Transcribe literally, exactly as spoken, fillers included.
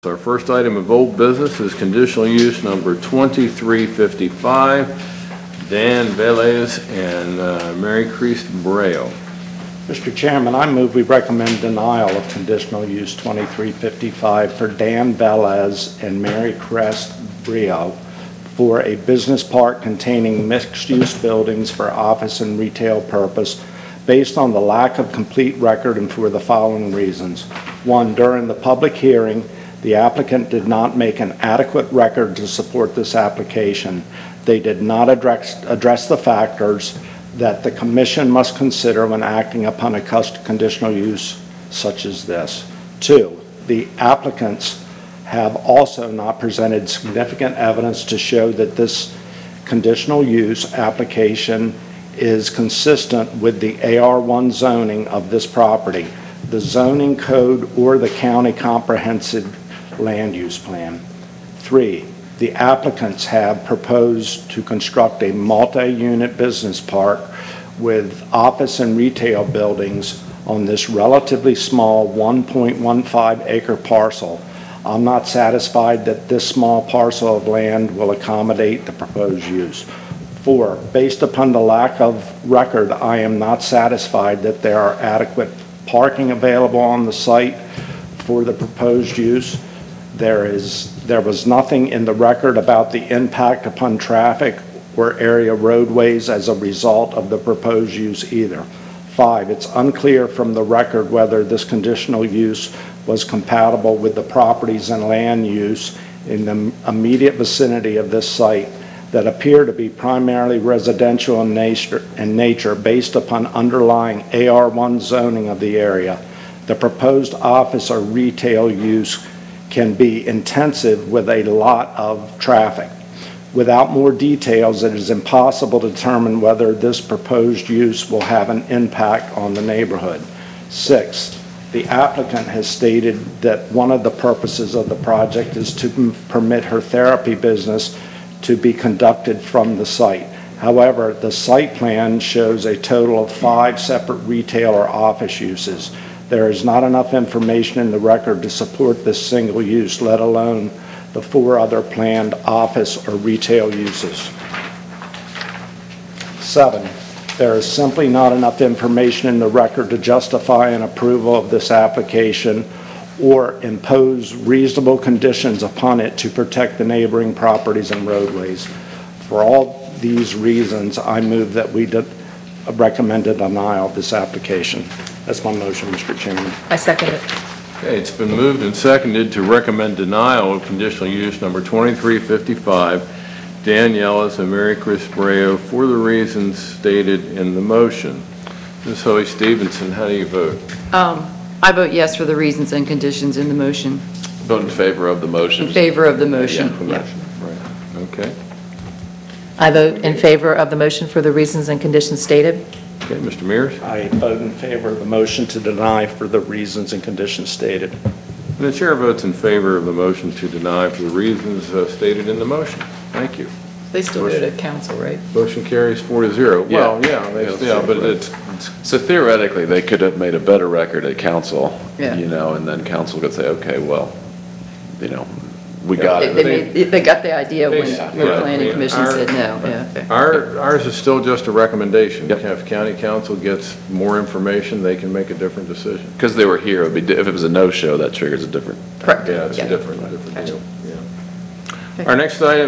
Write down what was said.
Our first item of old business is conditional use number twenty-three fifty-five, Dan Velez and uh, Mary Crest Breo. Mister Chairman, I move we recommend denial of conditional use twenty-three fifty-five for Dan Velez and Mary Crest Breo for a business park containing mixed-use buildings for office and retail purpose based on the lack of complete record and for the following reasons. One, during the public hearing, the applicant did not make an adequate record to support this application. They did not address, address the factors that the commission must consider when acting upon a conditional use such as this. Two, the applicants have also not presented significant evidence to show that this conditional use application is consistent with the A R one zoning of this property, the zoning code, or the county comprehensive land use plan. Three, the applicants have proposed to construct a multi-unit business park with office and retail buildings on this relatively small one point one five acre parcel. I'm not satisfied that this small parcel of land will accommodate the proposed use. Four, based upon the lack of record, I am not satisfied that there are adequate parking available on the site for the proposed use. There is, there was nothing in the record about the impact upon traffic or area roadways as a result of the proposed use either. Five, it's unclear from the record whether this conditional use was compatible with the properties and land use in the immediate vicinity of this site that appear to be primarily residential in nature, in nature based upon underlying A R one zoning of the area. The proposed office or retail use can be intensive with a lot of traffic. Without more details, it is impossible to determine whether this proposed use will have an impact on the neighborhood. Six, the applicant has stated that one of the purposes of the project is to permit her therapy business to be conducted from the site. However, the site plan shows a total of five separate retail or office uses. There is not enough information in the record to support this single use, let alone the four other planned office or retail uses. Seven, there is simply not enough information in the record to justify an approval of this application or impose reasonable conditions upon it to protect the neighboring properties and roadways. For all these reasons, I move that we recommend a denial of this application. That's my motion, Mister Chairman. I second it. Okay, it's been moved and seconded to recommend denial of conditional use number twenty-three fifty-five, Dan Velez and Mary Crest Breo, for the reasons stated in the motion. Miz Hoey Stevenson, how do you vote? Um, I vote yes for the reasons and conditions in the motion. Vote in favor of the motion. In favor of the motion. Yeah, the Yeah. motion. Right. Okay. I vote in favor of the motion for the reasons and conditions stated. Okay, Mister Mears? I vote in favor of the motion to deny for the reasons and conditions stated. And the chair votes in favor of the motion to deny for the reasons uh, stated in the motion. Thank you. They still go to council, right? Motion carries four to zero. Yeah. Well, yeah, they, Yeah, yeah, but right. it's, it's So theoretically, they could have made a better record at council, Yeah. you know, and then council could say, okay, well, you know, we got They, it. they, made, they got the idea when Yeah. the Yeah. planning Yeah. commission Our- said no. Yeah, okay. Our, ours is still just a recommendation. Yep. If county council gets more information, they can make a different decision. Because they were here, it would be, di- if it was a no-show, that triggers a different. Correct. Yeah, it's a Yeah. different, different Gotcha. deal. Yeah. Okay. Our next item